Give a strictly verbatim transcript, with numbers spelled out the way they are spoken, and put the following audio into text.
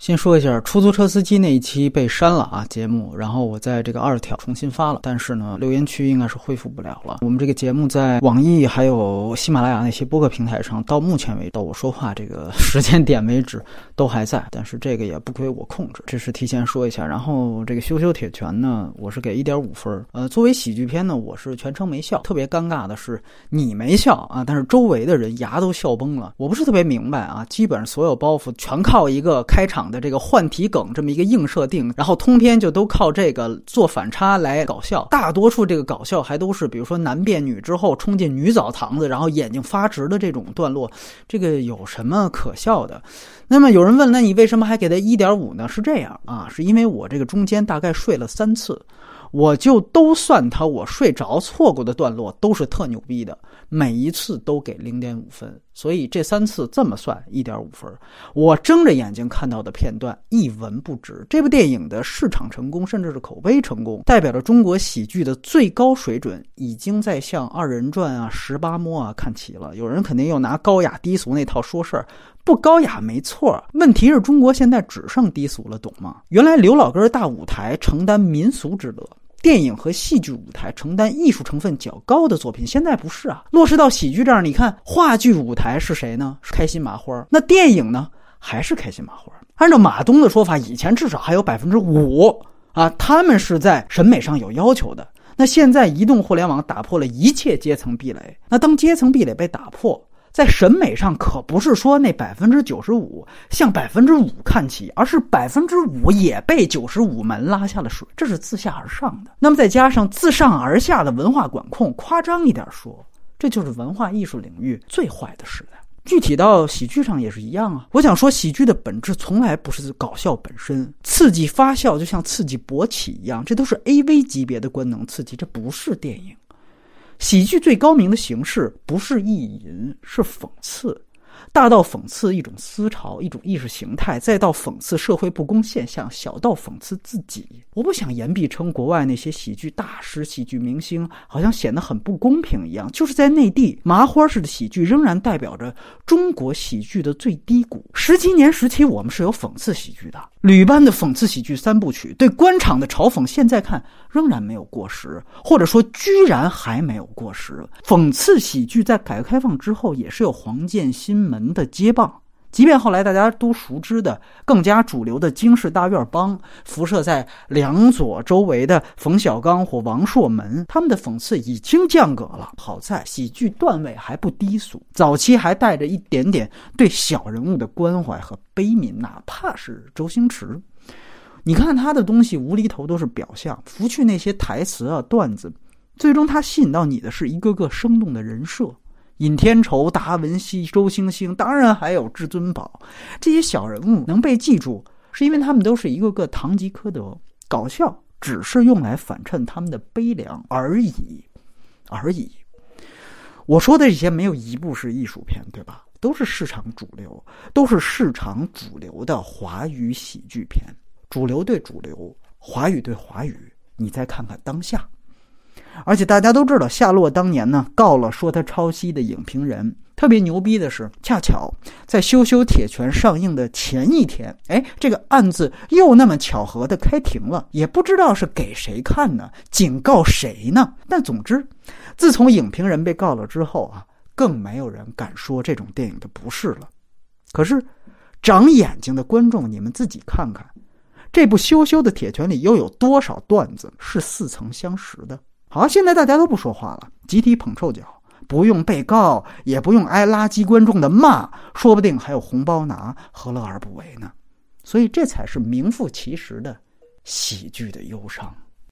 先说一下出租车司机那一期被删了啊节目，然后我在这个二条重新发了，但是呢留言区应该是恢复不了了。我们这个节目在网易还有喜马拉雅那些播客平台上，到目前为止到我说话这个时间点为止都还在，但是这个也不归我控制，这是提前说一下。然后这个羞羞铁拳呢，我是给 一点五分。呃，作为喜剧片呢，我是全程没笑。特别尴尬的是你没笑啊，但是周围的人牙都笑崩了。我不是特别明白啊，基本上所有包袱全靠一个开场的这个换题梗这么一个硬设定，然后通篇就都靠这个做反差来搞笑。大多数这个搞笑还都是比如说男变女之后冲进女澡堂子，然后眼睛发直的这种段落，这个有什么可笑的？那么有人问，那你为什么还给他 一点五 呢？是这样啊，是因为我这个中间大概睡了三次，我就都算他我睡着错过的段落都是特牛逼的，每一次都给 零点五 分，所以这三次这么算 一点五 分。我睁着眼睛看到的片段一文不值。这部电影的市场成功甚至是口碑成功，代表着中国喜剧的最高水准已经在向二人转啊十八摸啊看齐了。有人肯定又拿高雅低俗那套说事儿，不高雅没错，问题是中国现在只剩低俗了，懂吗？原来刘老根大舞台承担民俗之乐，电影和戏剧舞台承担艺术成分较高的作品，现在不是啊。落实到喜剧这儿，你看话剧舞台是谁呢？是开心麻花。那电影呢？还是开心麻花。按照马东的说法，以前至少还有 百分之五 啊，他们是在审美上有要求的。那现在移动互联网打破了一切阶层壁垒，那当阶层壁垒被打破，在审美上可不是说那 百分之九十五 向 百分之五 看齐，而是 百分之五 也被九十五门拉下了水，这是自下而上的。那么再加上自上而下的文化管控，夸张一点说，这就是文化艺术领域最坏的时代。具体到喜剧上也是一样啊。我想说，喜剧的本质从来不是搞笑本身，刺激发酵就像刺激勃起一样，这都是 A V 级别的官能刺激，这不是电影。喜剧最高明的形式不是意淫，是讽刺，大到讽刺一种思潮一种意识形态，再到讽刺社会不公现象，小到讽刺自己。我不想言必称国外那些喜剧大师喜剧明星好像显得很不公平一样，就是在内地麻花式的喜剧仍然代表着中国喜剧的最低谷。十几年时期我们是有讽刺喜剧的，吕班的讽刺喜剧三部曲对官场的嘲讽现在看仍然没有过时，或者说居然还没有过时。讽刺喜剧在改革开放之后也是有黄建新门的接棒，即便后来大家都熟知的更加主流的京市大院帮，辐射在梁左周围的冯小刚或王朔门，他们的讽刺已经降格了。好在喜剧段位还不低俗，早期还带着一点点对小人物的关怀和悲悯，哪怕是周星驰。你看他的东西无厘头都是表象，拂去那些台词啊段子，最终他吸引到你的是一个个生动的人设。尹天仇、达文西、周星星，当然还有至尊宝，这些小人物能被记住，是因为他们都是一个个堂吉诃德，搞笑只是用来反衬他们的悲凉而已而已。我说的这些没有一部是艺术片，对吧？都是市场主流，都是市场主流的华语喜剧片。主流对主流，华语对华语，你再看看当下。而且大家都知道，夏洛当年呢告了说他抄袭的影评人。特别牛逼的是，恰巧在《羞羞铁拳》上映的前一天，哎，这个案子又那么巧合的开庭了，也不知道是给谁看呢，警告谁呢？但总之，自从影评人被告了之后啊，更没有人敢说这种电影的不是了。可是，长眼睛的观众，你们自己看看，这部《羞羞的铁拳》里又有多少段子是似曾相识的？好，现在大家都不说话了，集体捧臭脚，不用被告，也不用挨垃圾观众的骂，说不定还有红包拿，何乐而不为呢？所以这才是名副其实的喜剧的忧伤。